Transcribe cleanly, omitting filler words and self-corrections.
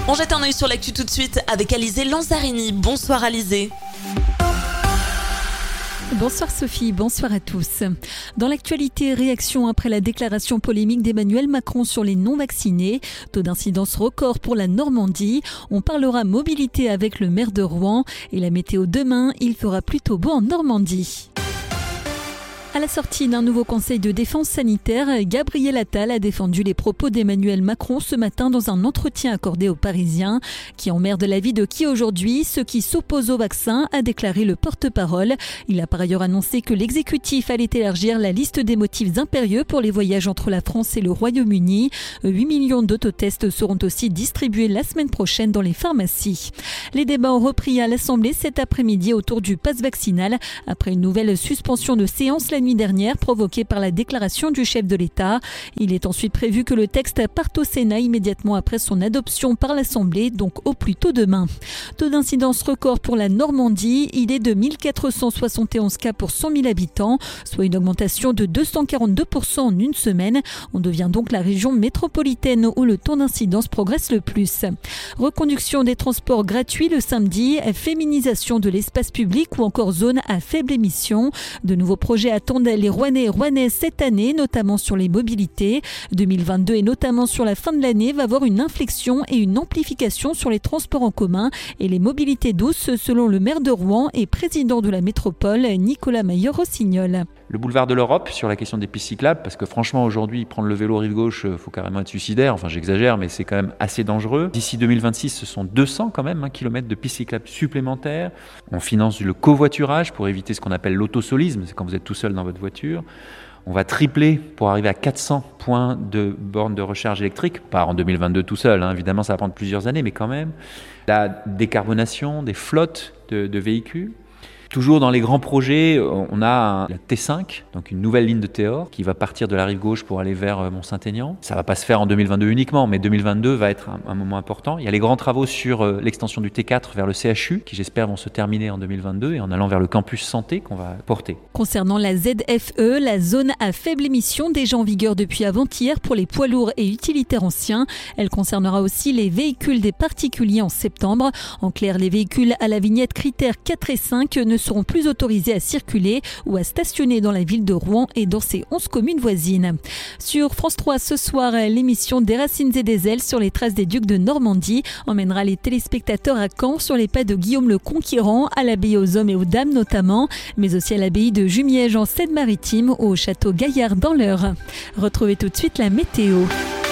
On jette un œil sur l'actu tout de suite avec Alizé Lanzarini. Bonsoir Alizé. Bonsoir Sophie, bonsoir à tous. Dans l'actualité, réaction après la déclaration polémique d'Emmanuel Macron sur les non-vaccinés. Taux d'incidence record pour la Normandie. On parlera mobilité avec le maire de Rouen. Et la météo demain, il fera plutôt beau en Normandie. À la sortie d'un nouveau conseil de défense sanitaire, Gabriel Attal a défendu les propos d'Emmanuel Macron ce matin dans un entretien accordé aux Parisiens. Qui emmerde la vie de qui aujourd'hui? Ceux qui s'opposent au vaccin, a déclaré le porte-parole. Il a par ailleurs annoncé que l'exécutif allait élargir la liste des motifs impérieux pour les voyages entre la France et le Royaume-Uni. 8 millions d'autotests seront aussi distribués la semaine prochaine dans les pharmacies. Les débats ont repris à l'Assemblée cet après-midi autour du pass vaccinal après une nouvelle suspension de séance la nuit dernière provoquée par la déclaration du chef de l'État. Il est ensuite prévu que le texte parte au Sénat immédiatement après son adoption par l'Assemblée, donc au plus tôt demain. Taux d'incidence record pour la Normandie, il est de 1471 cas pour 100 000 habitants, soit une augmentation de 242% en une semaine. On devient donc la région métropolitaine où le taux d'incidence progresse le plus. Reconduction des transports gratuits le samedi, féminisation de l'espace public ou encore zone à faible émission. De nouveaux projets attendent les Rouennais et Rouennaises cette année, notamment sur les mobilités. 2022 et notamment sur la fin de l'année va avoir une inflexion et une amplification sur les transports en commun et les mobilités douces selon le maire de Rouen et président de la métropole, Nicolas Maillot-Rossignol. Le boulevard de l'Europe sur la question des pistes cyclables, parce que franchement aujourd'hui prendre le vélo rive gauche, faut carrément être suicidaire, enfin j'exagère mais c'est quand même assez dangereux. D'ici 2026 ce sont 200 quand même kilomètres de pistes cyclables supplémentaires. On finance le covoiturage pour éviter ce qu'on appelle l'autosolisme, c'est quand vous êtes tout seul dans votre voiture. On va tripler pour arriver à 400 points de bornes de recharge électrique, pas en 2022 tout seul, évidemment ça va prendre plusieurs années mais quand même. La décarbonation des flottes de véhicules. Toujours dans les grands projets, on a la T5, donc une nouvelle ligne de Téor qui va partir de la rive gauche pour aller vers Mont-Saint-Aignan. Ça ne va pas se faire en 2022 uniquement, mais 2022 va être un moment important. Il y a les grands travaux sur l'extension du T4 vers le CHU, qui j'espère vont se terminer en 2022 et en allant vers le campus santé qu'on va porter. Concernant la ZFE, la zone à faible émission, déjà en vigueur depuis avant-hier pour les poids lourds et utilitaires anciens, elle concernera aussi les véhicules des particuliers en septembre. En clair, les véhicules à la vignette critères 4 et 5 ne seront plus autorisés à circuler ou à stationner dans la ville de Rouen et dans ses 11 communes voisines. Sur France 3 ce soir, l'émission Des racines et des ailes sur les traces des ducs de Normandie emmènera les téléspectateurs à Caen sur les pas de Guillaume le Conquérant, à l'abbaye aux hommes et aux dames notamment, mais aussi à l'abbaye de Jumièges en Seine-Maritime ou au château Gaillard dans l'Eure. Retrouvez tout de suite la météo.